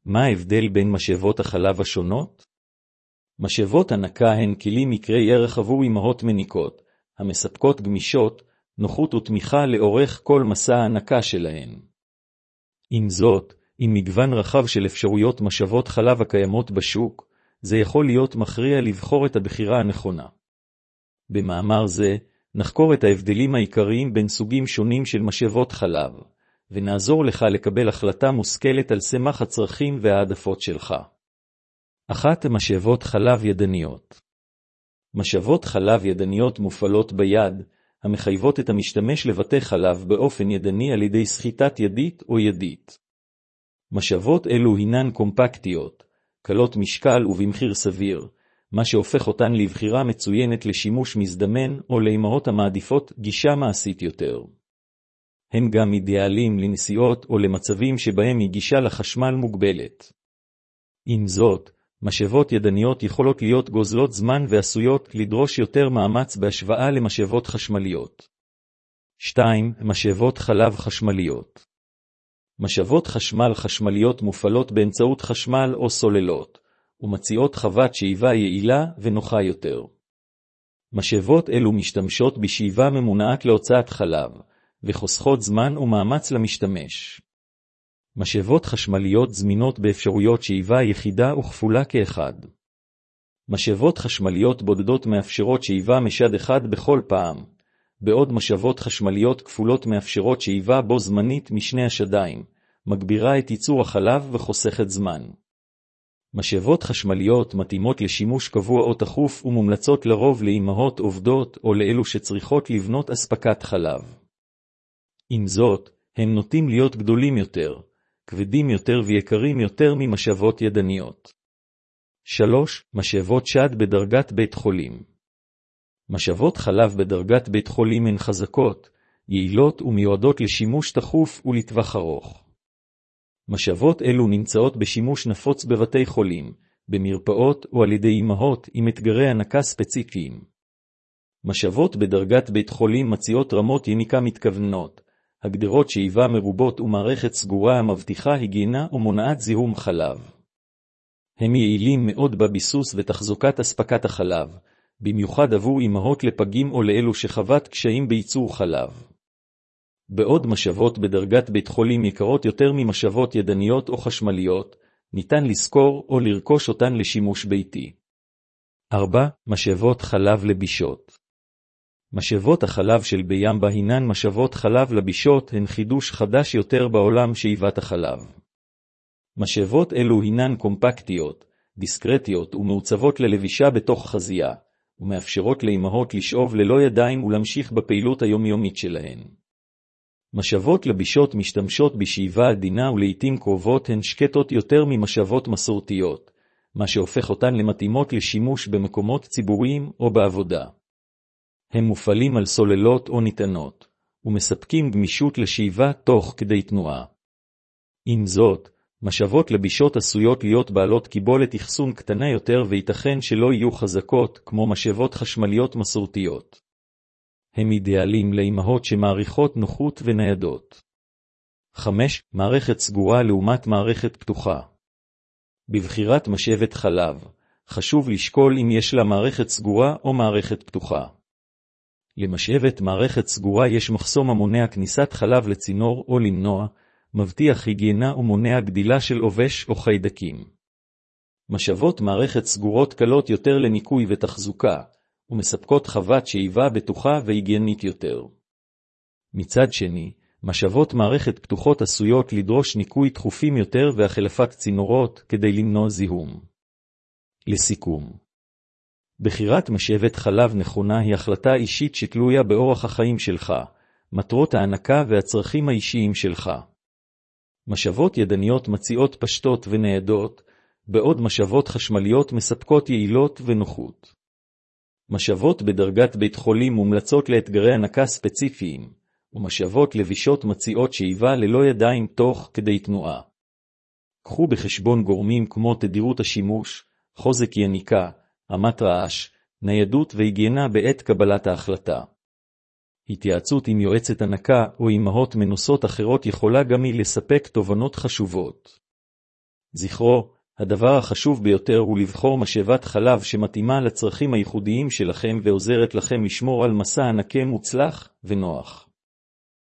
מה ההבדל בין משאבות החלב השונות? משאבות הנקה הן כלים מקרי ערך עבור אמהות מניקות, המספקות גמישות, נוחות ותמיכה לאורך כל מסע ההנקה שלהן. עם זאת, עם מגוון רחב של אפשרויות משאבות חלב הקיימות בשוק, זה יכול להיות מכריע לבחור את הבחירה הנכונה. במאמר זה, נחקור את ההבדלים העיקריים בין סוגים שונים של משאבות חלב, ונעזור לך לקבל החלטה מושכלת על סמך הצרכים והעדפות שלך. 1. משאבות חלב ידניות. משאבות חלב ידניות מופעלות ביד, המחייבות את המשתמש לבטא חלב באופן ידני על ידי סחיטת ידית או ידית. משאבות אלו הינן קומפקטיות, קלות משקל ובמחיר סביר, מה שהופך אותן לבחירה מצוינת לשימוש מזדמן או לאמהות המעדיפות גישה מעשית יותר. הם גם אידיאליים לנסיעות או למצבים שבהם היא גישה לחשמל מוגבלת. עם זאת, משאבות ידניות יכולות להיות גוזלות זמן ועשויות לדרוש יותר מאמץ בהשוואה למשאבות חשמליות. 2. משאבות חלב חשמליות. משאבות חשמל חשמליות מופעלות באמצעות חשמל או סוללות, ומציעות חוות שאיבה יעילה ונוחה יותר. משאבות אלו משתמשות בשאיבה ממונעת להוצאת חלב, וחוסכות זמן ומאמץ למשתמש. משאבות חשמליות זמינות באפשרויות שאיבה יחידה וכפולה כאחד. משאבות חשמליות בודדות מאפשרות שאיבה משד אחד בכל פעם, בעוד משאבות חשמליות כפולות מאפשרות שאיבה בו זמנית משני השדיים, מגבירה את ייצור החלב וחוסכת זמן. משאבות חשמליות מתאימות לשימוש קבוע או תחוף ומומלצות לרוב לאמהות עובדות או לאלו שצריכות לבנות אספקת חלב. עם זאת, הם נוטים להיות גדולים יותר, כבדים יותר ויקרים יותר ממשאבות ידניות. 3. משאבות שד בדרגת בית חולים. משאבות חלב בדרגת בית חולים הן חזקות, יעילות ומיועדות לשימוש תחוף ולטווח ארוך. משאבות אלו נמצאות בשימוש נפוץ בבתי חולים, במרפאות או על ידי אמהות עם אתגרי הנקה ספציפיים. משאבות בדרגת בית חולים מציעות רמות יניקה מתכוונות, הגדרות שאיבה מרובות ומערכת סגורה המבטיחה היגיינה ומונעת זיהום חלב. הם יעילים מאוד בביסוס ותחזוקת אספקת החלב, במיוחד עבור אמהות לפגים או לאלו שחוות קשיים בייצור חלב. בעוד משאבות בדרגת בית חולים יקרות יותר ממשאבות ידניות או חשמליות, ניתן לזכור או לרכוש אותן לשימוש ביתי. 4. משאבות חלב לבישות. משאבות החלב של בימבה הינן משאבות חלב לבישות הן חידוש חדש יותר בעולם שאיבת החלב. משאבות אלו הינן קומפקטיות, דיסקרטיות ומעוצבות ללבישה בתוך חזייה, ומאפשרות לאמהות לשאוב ללא ידיים ולהמשיך בפעילות היומיומית שלהן. משאבות לבישות משתמשות בשאיבה עדינה ולעיתים קרובות הן שקטות יותר ממשאבות מסורתיות, מה שהופך אותן למתאימות לשימוש במקומות ציבוריים או בעבודה. הם מופעלים על סוללות או נטענות, ומספקים גמישות לשאיבה תוך כדי תנועה. עם זאת, משאבות לבישות עשויות להיות בעלות קיבולת אחסון קטנה יותר וייתכן שלא יהיו חזקות כמו משאבות חשמליות מסורתיות. הם אידיאליים לאמהות שמעריכות נוחות וניידות. 5. מערכת סגורה לעומת מערכת פתוחה. בבחירת משאבת חלב, חשוב לשקול אם יש לה מערכת סגורה או מערכת פתוחה. למשאבת מערכת סגורה יש מחסום המונע כניסת חלב לצינור או למנוע, מבטיח היגיינה ומונע גדילה של עובש או חיידקים. משאבות מערכת סגורות קלות יותר לניקוי ותחזוקה, ומספקות חוות שאיבה בטוחה והיגיינית יותר. מצד שני, משאבות מערכת פתוחות עשויות לדרוש ניקוי תכופים יותר והחלפת צינורות כדי למנוע זיהום. לסיכום, בחירת משאבת חלב נכונה היא החלטה אישית שתלויה באורח החיים שלך, מטרות ההנקה והצרכים האישיים שלך. משאבות ידניות מציעות פשטות וניידות, בעוד משאבות חשמליות מספקות יעילות ונוחות. משאבות בדרגת בית חולים מומלצות לאתגרי הנקה ספציפיים, ומשאבות לבישות מציעות שאיבה ללא ידיים תוך כדי תנועה. קחו בחשבון גורמים כמו תדירות השימוש, חוזק יניקה, רמת רעש, ניידות והיגיינה בעת קבלת ההחלטה. התייעצות עם יועצת הנקה או אמהות מנוסות אחרות יכולה גם היא לספק תובנות חשובות. זכרו, הדבר החשוב ביותר הוא לבחור משאבת חלב שמתאימה לצרכים הייחודיים שלכם ועוזרת לכם לשמור על מסע ענקי מוצלח ונוח.